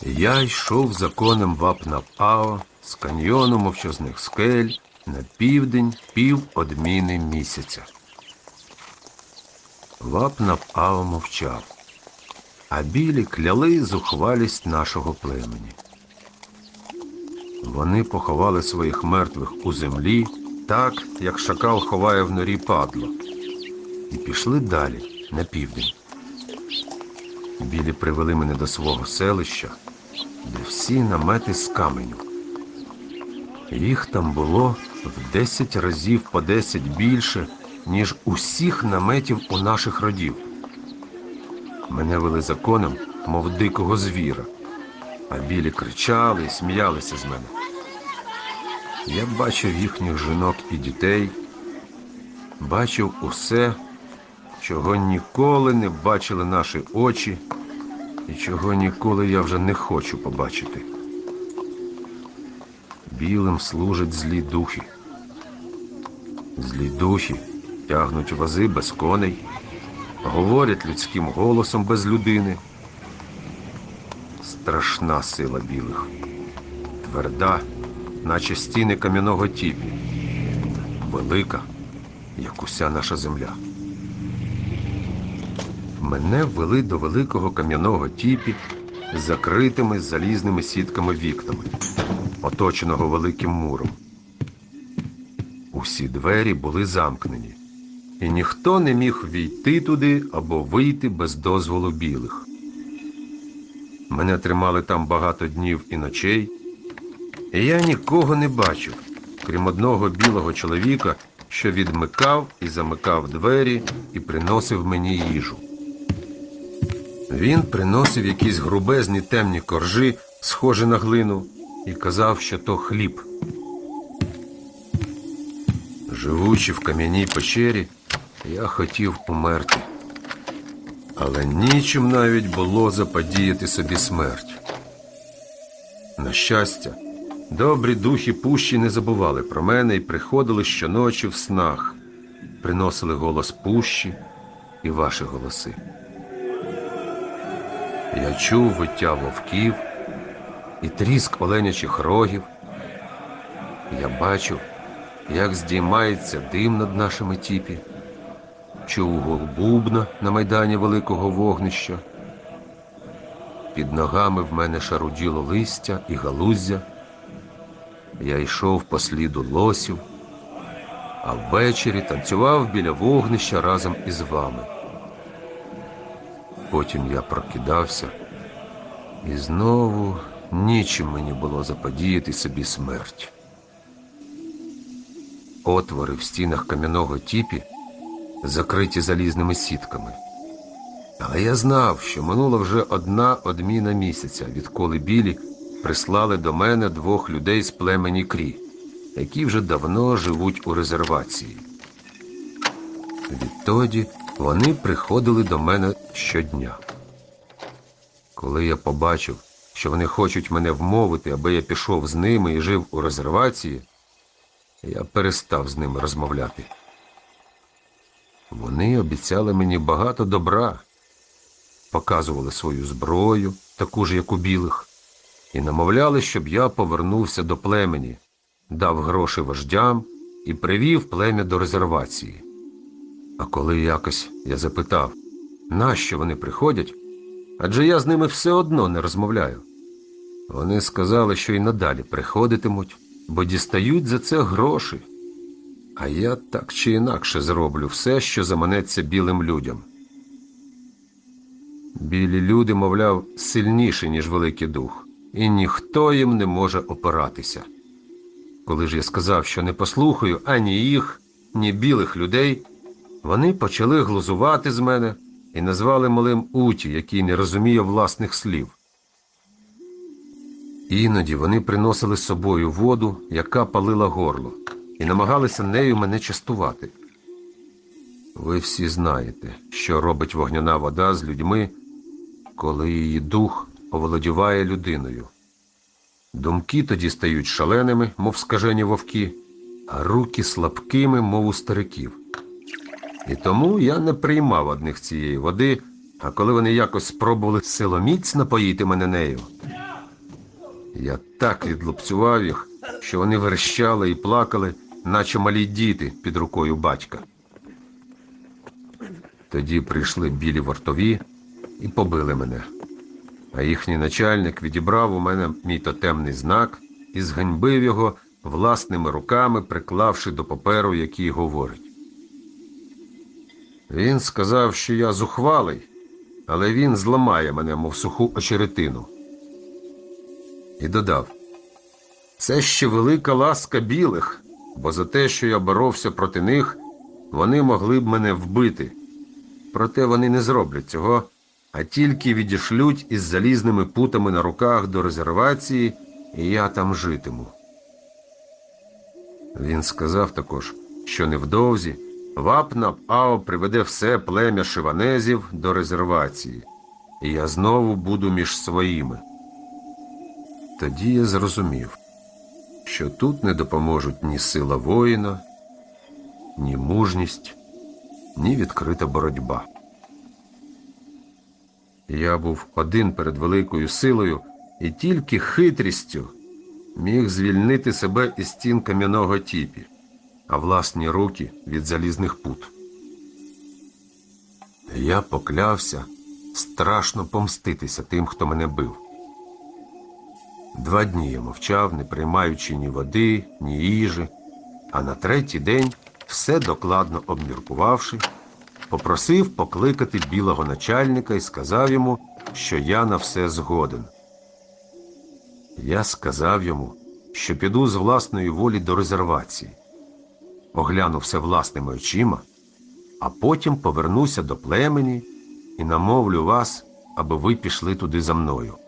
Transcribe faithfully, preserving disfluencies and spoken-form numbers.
Я йшов за конем Вапнав-Ао з каньйону мовчазних скель на південь пів одміни місяця. Вапнав-Ао мовчав, а білі кляли зухвалість нашого племені. Вони поховали своїх мертвих у землі, так, як шакал ховає в норі падло, і пішли далі, на південь. Білі привели мене до свого селища, де всі намети з каменю. Їх там було в десять разів по десять більше, ніж усіх наметів у наших родів. Мене вели за конем, мов дикого звіра, а білі кричали і сміялися з мене. Я бачив їхніх жінок і дітей, бачив усе, чого ніколи не бачили наші очі і чого ніколи я вже не хочу побачити. Білим служать злі духи. Злі духи тягнуть вози без коней, говорять людським голосом без людини. Страшна сила білих, тверда, наче стіни кам'яного тіпі, велика, як уся наша земля. Мене ввели до великого кам'яного тіпі з закритими залізними сітками вікнами, оточеного великим муром. Усі двері були замкнені, і ніхто не міг війти туди або вийти без дозволу білих. Мене тримали там багато днів і ночей, і я нікого не бачив, крім одного білого чоловіка, що відмикав і замикав двері і приносив мені їжу. Він приносив якісь грубезні темні коржі, схожі на глину, і казав, що то хліб. Живучи в кам'яній печері, я хотів умерти. Але нічим навіть було заподіяти собі смерть. На щастя, добрі духи пущі не забували про мене і приходили щоночі в снах, приносили голос пущі і ваші голоси. Я чув виття вовків і тріск оленячих рогів. Я бачив, як здіймається дим над нашими тіпі, чув гул бубна на майдані великого вогнища. Під ногами в мене шаруділо листя і галуздя. Я йшов по сліду лосів, а ввечері танцював біля вогнища разом із вами. Потім я прокидався, і знову нічим мені було заподіяти собі смерть. Отвори в стінах кам'яного тіпі закриті залізними сітками. Але я знав, що минула вже одна одміна місяця, відколи білі прислали до мене двох людей з племені Крі, які вже давно живуть у резервації. Відтоді вони приходили до мене щодня. Коли я побачив, що вони хочуть мене вмовити, аби я пішов з ними і жив у резервації, я перестав з ними розмовляти. Вони обіцяли мені багато добра, показували свою зброю, таку ж, як у білих, і намовляли, щоб я повернувся до племені, дав гроші вождям і привів плем'я до резервації. А коли якось я запитав, нащо вони приходять, адже я з ними все одно не розмовляю, вони сказали, що й надалі приходитимуть, бо дістають за це гроші. А я так чи інакше зроблю все, що заманеться білим людям. Білі люди, мовляв, сильніші, ніж Великий Дух, і ніхто їм не може опиратися. Коли ж я сказав, що не послухаю ані їх, ні білих людей, вони почали глузувати з мене і назвали малим Уті, який не розуміє власних слів. Іноді вони приносили з собою воду, яка палила горло, і намагалися нею мене частувати. Ви всі знаєте, що робить вогняна вода з людьми, коли її дух оволодіває людиною. Думки тоді стають шаленими, мов скажені вовки, а руки слабкими, мов у стариків. І тому я не приймав одних цієї води, а коли вони якось спробували силоміць напоїти мене нею, Я так відлупцював їх, що вони верещали і плакали, наче малі діти під рукою батька. Тоді прийшли білі вартові і побили мене. А їхній начальник відібрав у мене мій тотемний знак і зганьбив його власними руками, приклавши до паперу, який говорить. Він сказав, що я зухвалий, але він зламає мене, мов суху очеретину. І додав: це ще велика ласка білих, бо за те, що я боровся проти них, вони могли б мене вбити. Проте вони не зроблять цього, а тільки відішлють із залізними путами на руках до резервації, і я там житиму. Він сказав також, що невдовзі Вапнап-Ао приведе все плем'я шиванезів до резервації, і я знову буду між своїми. Тоді я зрозумів, що тут не допоможуть ні сила воїна, ні мужність, ні відкрита боротьба. Я був один перед великою силою і тільки хитрістю міг звільнити себе із стін кам'яного тіпі, а власні руки від залізних пут. Я поклявся страшно помститися тим, хто мене бив. Два дні я мовчав, не приймаючи ні води, ні їжі, а на третій день, все докладно обміркувавши, попросив покликати білого начальника і сказав йому, що я на все згоден. Я сказав йому, що піду з власної волі до резервації, огляну все власними очима, а потім повернуся до племені і намовлю вас, аби ви пішли туди за мною.